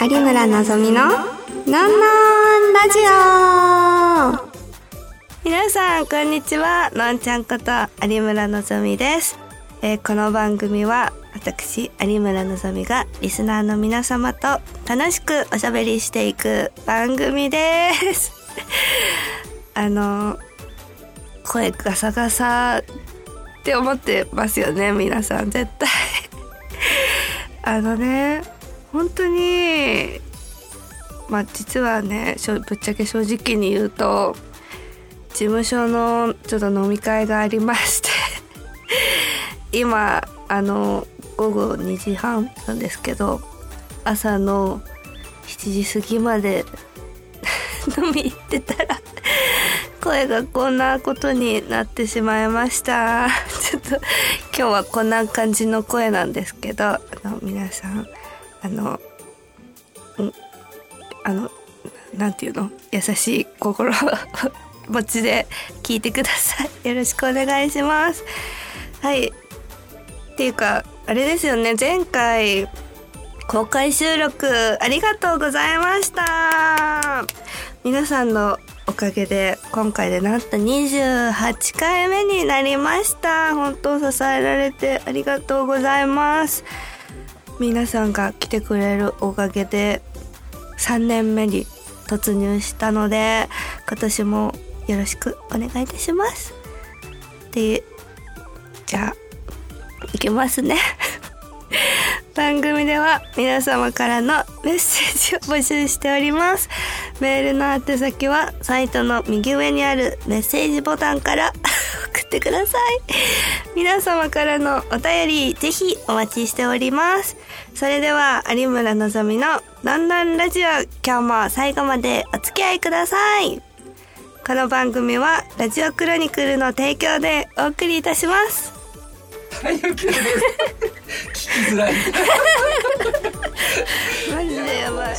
有村のぞみののんのんラジオ。皆さんこんにちは、のんちゃんこと有村のぞみです。この番組は私有村のぞみがリスナーの皆様と楽しくおしゃべりしていく番組です声ガサガサって思ってますよね、皆さん絶対本当に実はね、ぶっちゃけ正直に言うと事務所のちょっと飲み会がありまして今午後2時半なんですけど、朝の7時過ぎまで飲み行ってたら声がこんなことになってしまいましたちょっと今日はこんな感じの声なんですけど、皆さんなんていうの、優しい心持ちで聞いてください。よろしくお願いします。はい、っていうかあれですよね、前回公開収録ありがとうございました。皆さんのおかげで今回でなんと28回目になりました。本当支えられてありがとうございます。皆さんが来てくれるおかげで3年目に突入したので、今年もよろしくお願いいたします。で、じゃあいきますね番組では皆様からのメッセージを募集しております。メールの宛先はサイトの右上にあるメッセージボタンから送ってください。皆様からのお便りぜひお待ちしております。それでは有村のぞみののんのんラジオ、今日も最後までお付き合いください。この番組はラジオクロニクルの提供でお送りいたします。 聞きづらいマジでやばい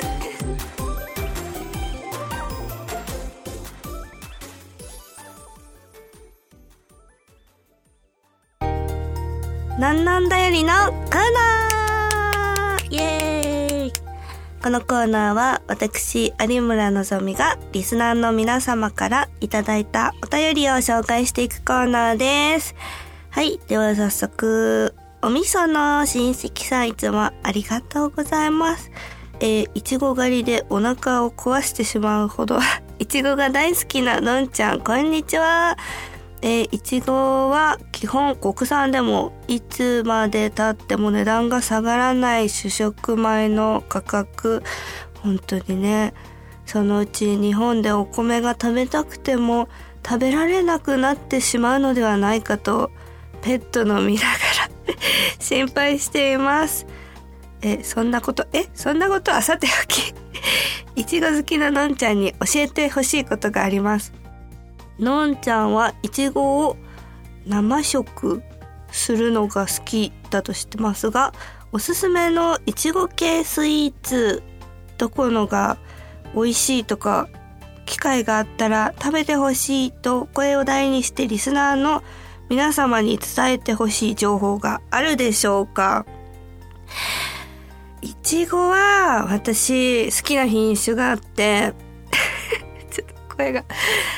なんなんだよりのコーナー、イエーイ。このコーナーは私有村のぞみがリスナーの皆様からいただいたお便りを紹介していくコーナーです。はい、では早速お味噌の親戚さん、いつもありがとうございます。いちご狩りでお腹を壊してしまうほどいちごが大好きなのんちゃん、こんにちは。いちごは基本国産でもいつまで経っても値段が下がらない主食米の価格、本当にね、そのうち日本でお米が食べたくても食べられなくなってしまうのではないかとペットの見ながら心配しています。そんなことはさておきいちご好きなのんちゃんに教えてほしいことがあります。のんちゃんはいちごを生食するのが好きだと知ってますが、おすすめのいちご系スイーツ、どこのが美味しいとか、機会があったら食べてほしいと声を大にしてリスナーの皆様に伝えてほしい情報があるでしょうか。いちごは私好きな品種があってちょっと声が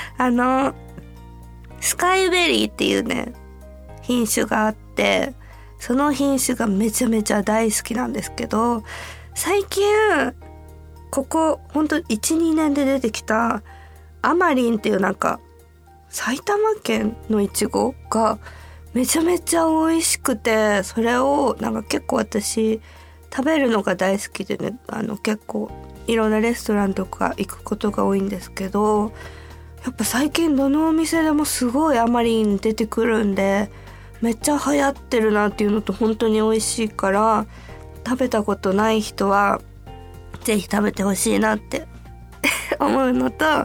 スカイベリーっていうね品種があって、その品種がめちゃめちゃ大好きなんですけど、最近ここほんと 1,2 年で出てきたアマリンっていう埼玉県のいちごがめちゃめちゃ美味しくて、それを結構私食べるのが大好きでね、結構いろんなレストランとか行くことが多いんですけど、やっぱ最近どのお店でもすごいアマリン出てくるんで、めっちゃ流行ってるなっていうのと、本当に美味しいから食べたことない人はぜひ食べてほしいなって思うのと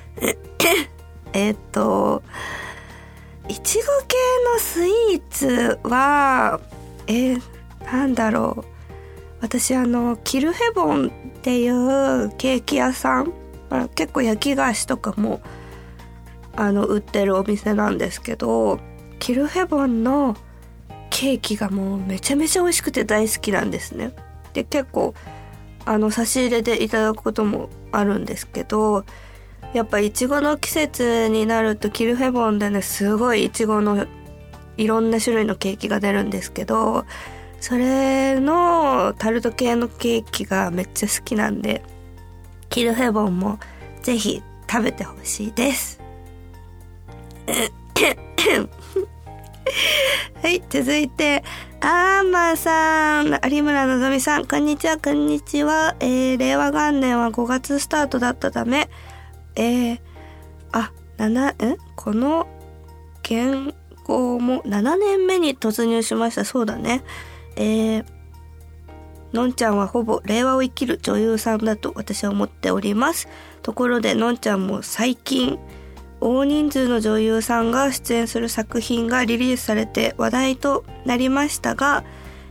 いちご系のスイーツはなんだろう、私キルヘボンっていうケーキ屋さん、結構焼き菓子とかも売ってるお店なんですけど、キルヘボンのケーキがもうめちゃめちゃ美味しくて大好きなんですね。で結構差し入れでいただくこともあるんですけど、やっぱいちごの季節になるとキルフェボンでね、すごいいちごのいろんな種類のケーキが出るんですけど、それのタルト系のケーキがめっちゃ好きなんで、キルフェボンもぜひ食べてほしいです。はい、続いてアーマーさん、有村のぞみさん、こんにちは。こんにちは。令和元年は5月スタートだったため、この原稿も7年目に突入しました。そうだね。のんちゃんはほぼ令和を生きる女優さんだと私は思っております。ところでのんちゃんも最近大人数の女優さんが出演する作品がリリースされて話題となりましたが、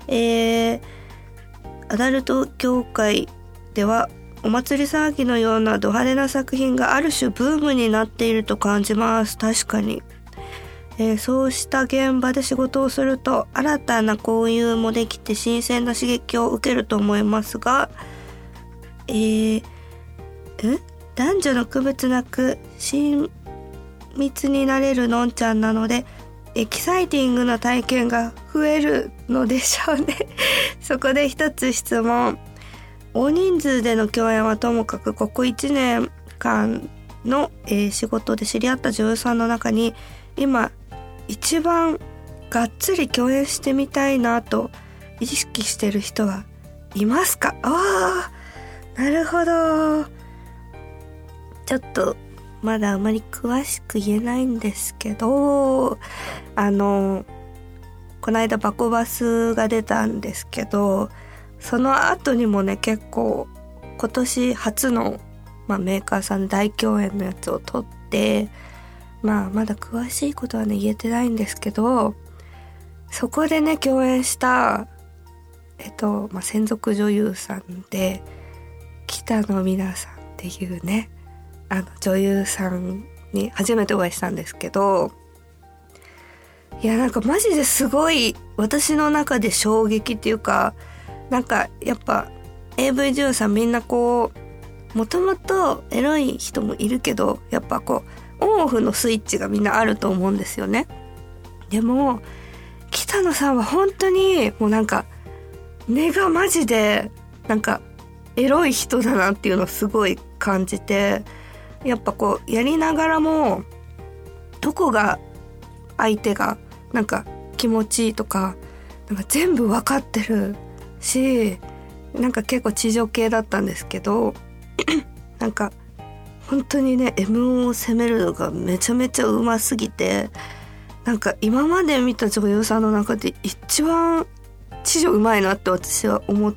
アダルト業界ではお祭り騒ぎのようなド派手な作品がある種ブームになっていると感じます。確かに、そうした現場で仕事をすると新たな交友もできて新鮮な刺激を受けると思いますが、男女の区別なく親密になれるのんちゃんなのでエキサイティングな体験が増えるのでしょうね。そこで一つ質問。大人数での共演はともかく、ここ1年間の、仕事で知り合った女優さんの中に今一番がっつり共演してみたいなと意識してる人はいますか？ああ、なるほど。ちょっとまだあまり詳しく言えないんですけど、この間バコバスが出たんですけど、その後にもね、結構今年初の、メーカーさんの大共演のやつを撮って、まだ詳しいことはね言えてないんですけど、そこでね共演した専属女優さんで北野美奈さんっていうね、女優さんに初めてお会いしたんですけど、いやなんかマジですごい私の中で衝撃っていうか、なんかやっぱ AV 女優さんみんなこうもともとエロい人もいるけど、やっぱこうオンオフのスイッチがみんなあると思うんですよね。でも北野さんは本当にもうなんか根がマジでなんかエロい人だなっていうのをすごい感じて、やっぱこうやりながらもどこが相手がなんか気持ちいいとかなんか全部分かってるし、なんか結構地上系だったんですけどなんか本当にね M を攻めるのがめちゃめちゃうますぎて、なんか今まで見た女優さんの中で一番地上うまいなって私は思って、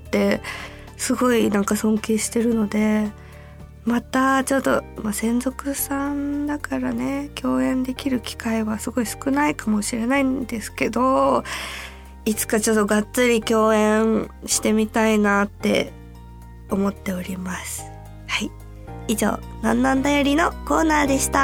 すごいなんか尊敬してるので、またちょっと、専属さんだからね共演できる機会はすごい少ないかもしれないんですけど、いつかちょっとがっつり共演してみたいなって思っております。はい、以上なんなんだよりのコーナーでした。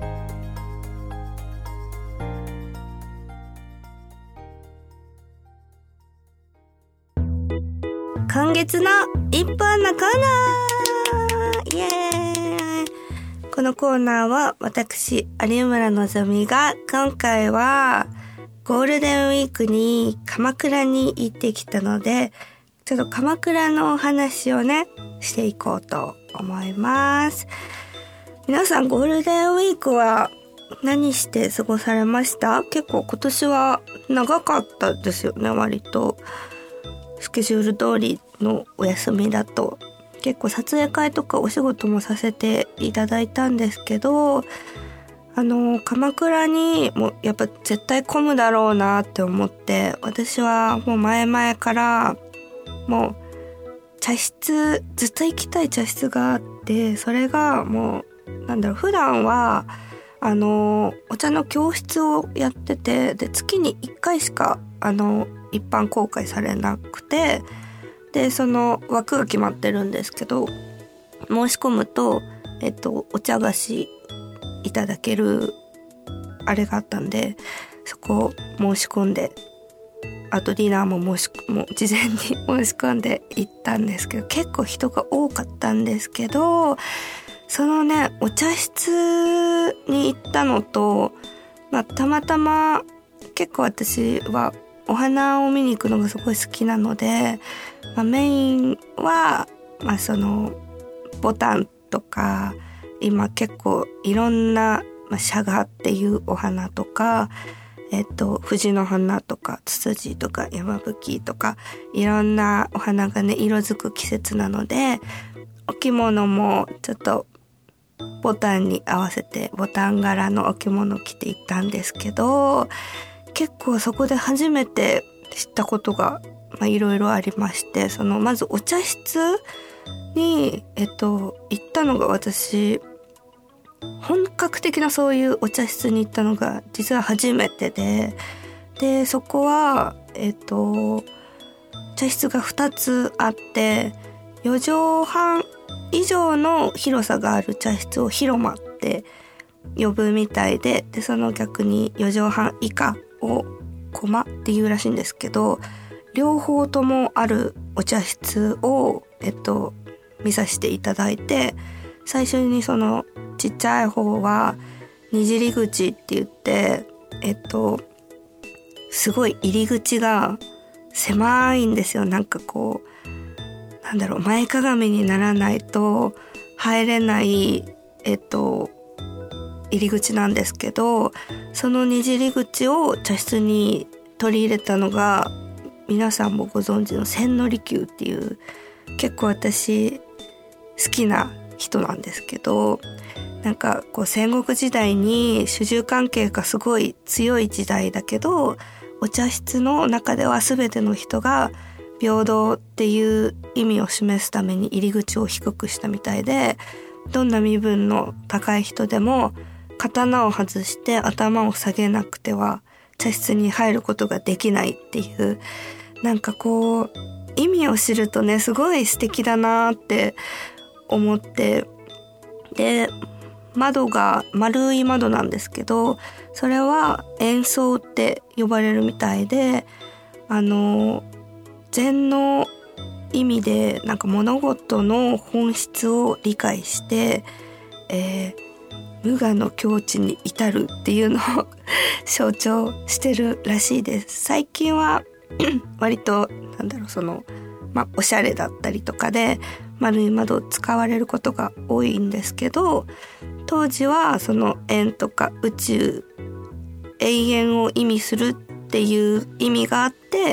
今月の一本のコーナー、イエーイ。このコーナーは私有村のぞみが今回はゴールデンウィークに鎌倉に行ってきたので、ちょっと鎌倉のお話をねしていこうと思います。皆さんゴールデンウィークは何して過ごされました？結構今年は長かったですよね。割とスケジュール通りのお休みだと結構撮影会とかお仕事もさせていただいたんですけど、鎌倉にもやっぱ絶対混むだろうなって思って、私はもう前々からもう茶室、ずっと行きたい茶室があって、それがもう普段はお茶の教室をやってて、で月に1回しか一般公開されなくて、でその枠が決まってるんですけど、申し込むとお茶菓子いただけるあれがあったんで、そこを申し込んであとディナーももう事前に申し込んで行ったんですけど、結構人が多かったんですけど、そのねお茶室に行ったのと、たまたま結構私はお花を見に行くのがすごい好きなので、メインは、そのボタンとか、今結構いろんな、シャガっていうお花とか、藤の花とかツツジとか山吹とかいろんなお花がね色づく季節なので、お着物もちょっとボタンに合わせてボタン柄のお着物を着て行ったんですけど、結構そこで初めて知ったことがいろいろありまして、まずお茶室に行ったのが、私本格的なそういうお茶室に行ったのが実は初めてで、そこは茶室が2つあって、4畳半以上の広さがある茶室を広間って呼ぶみたいで、その逆に4畳半以下をコマっていうらしいんですけど、両方ともあるお茶室を見させていただいて、最初にそのちっちゃい方はにじり口って言って、すごい入り口が狭いんですよ。なんかこう前かがみにならないと入れない入り口なんですけど、そのにじり口を茶室に取り入れたのが、皆さんもご存知の千利休っていう、結構私好きな人なんですけど、なんかこう戦国時代に主従関係がすごい強い時代だけど、お茶室の中では全ての人が平等っていう意味を示すために入り口を低くしたみたいで、どんな身分の高い人でも刀を外して頭を下げなくては茶室に入ることができないっていう、なんかこう意味を知るとね、すごい素敵だなって思って、で窓が丸い窓なんですけど、それは円相って呼ばれるみたいで、禅の意味でなんか物事の本質を理解して、無我の境地に至るっていうのを象徴してるらしいです。最近は割とおしゃれだったりとかで丸い窓を使われることが多いんですけど、当時はその円とか宇宙、永遠を意味するっていう意味があって、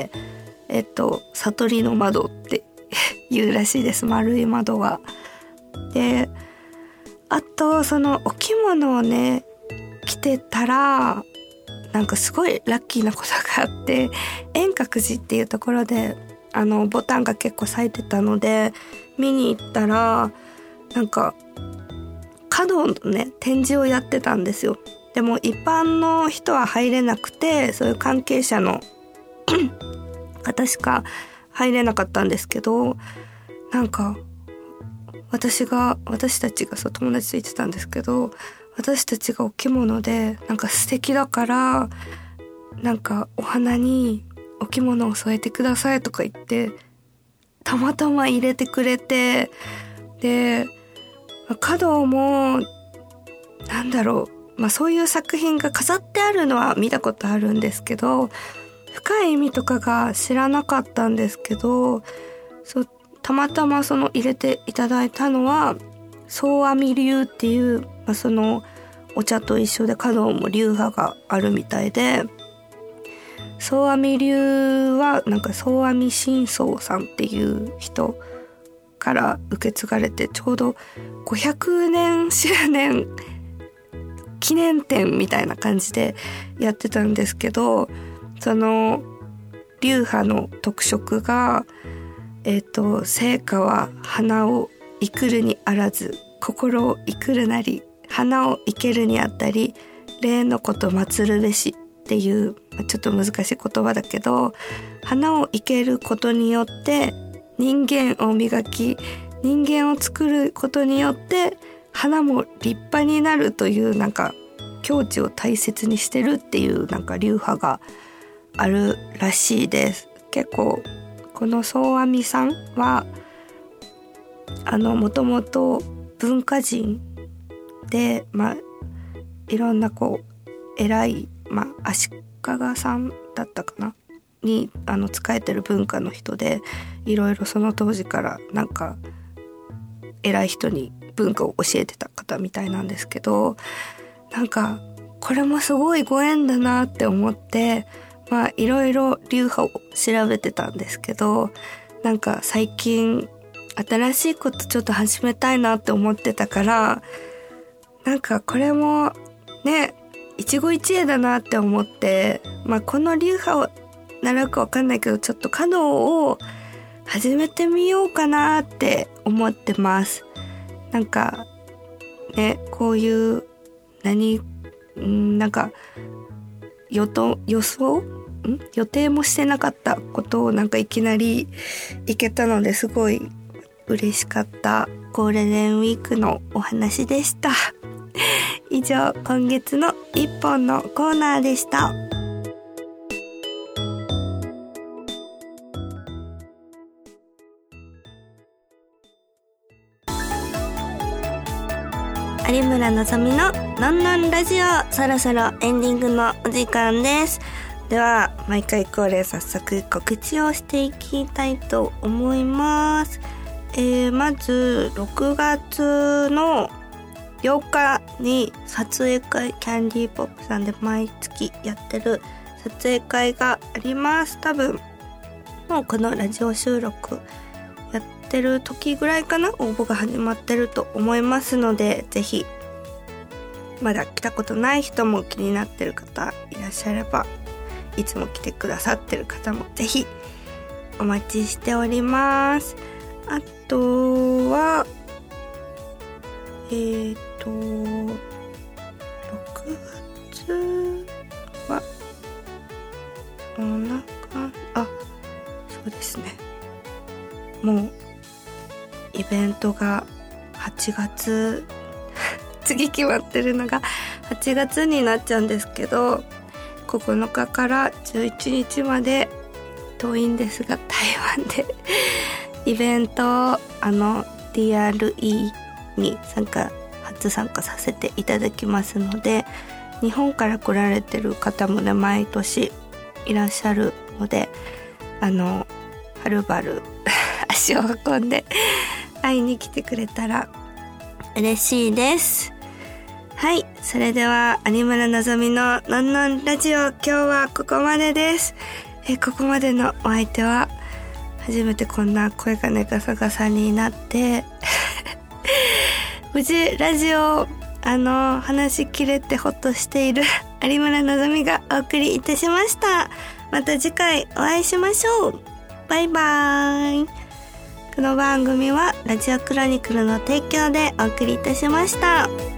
悟りの窓っていうらしいです、丸い窓は。で、あとそのお着物をね着てたら、なんかすごいラッキーなことがあって、円覚寺っていうところでボタンが結構咲いてたので見に行ったら、なんか華道のね展示をやってたんですよ。でも一般の人は入れなくて、そういう関係者の方しか入れなかったんですけど、なんか私たちが友達と言ってたんですけど、私たちがお着物でなんか素敵だから、なんかお花にお着物を添えてくださいとか言ってたまたま入れてくれて、で華道もそういう作品が飾ってあるのは見たことあるんですけど、深い意味とかが知らなかったんですけど、たまたま入れていただいたのは総阿弥流っていう、そのお茶と一緒で華道も流派があるみたいで、総阿弥流はなんか総阿弥真宗さんっていう人から受け継がれて、ちょうど500年周年記念展みたいな感じでやってたんですけど、その流派の特色が聖火は花を生くるにあらず、心を生くるなり、花を生けるにあたり、霊のこと祀るべしっていう、ちょっと難しい言葉だけど、花を生けることによって人間を磨き、人間を作ることによって花も立派になるという、なんか境地を大切にしてるっていうなんか流派があるらしいです。結構この宗阿弥さんはもともと文化人で、いろんな偉い、足利さんだったかなに仕えてる文化の人で、いろいろその当時からなんか偉い人に文化を教えてた方みたいなんですけど、なんかこれもすごいご縁だなって思って、いろいろ流派を調べてたんですけど、なんか最近新しいことちょっと始めたいなって思ってたから、なんかこれもね一期一会だなって思って、この流派を習うかわかんないけど、ちょっと華道を始めてみようかなって思ってます。なんかね、こういうなんか予定もしてなかったことをなんかいきなり行けたので、すごい嬉しかったゴールデンウィークのお話でした。以上、今月の一本のコーナーでした。有村のぞみののんのんラジオ、そろそろエンディングのお時間です。では毎回恒例、早速告知をしていきたいと思います。まず6月の8日に撮影会、キャンディーポップさんで毎月やってる撮影会があります。多分もうこのラジオ収録やってる時ぐらいかな、応募が始まってると思いますので、ぜひまだ来たことない人も気になってる方いらっしゃれば、いつも来てくださってる方もぜひお待ちしております。あとは6月はそうですね、もうイベントが8月次決まってるのが8月になっちゃうんですけど、9日から11日まで遠いんですが台湾でイベントをDRE に初参加させていただきますので、日本から来られてる方もね毎年いらっしゃるので、はるばる足を運んで会いに来てくれたら嬉しいです。はい、それでは有村のぞみののんのんラジオ、今日はここまでです。ここまでのお相手は、初めてこんな声がねガサガサになって無事ラジオ話し切れてほっとしている有村のぞみがお送りいたしました。また次回お会いしましょう。バイバイ。この番組はラジオクロニクルの提供でお送りいたしました。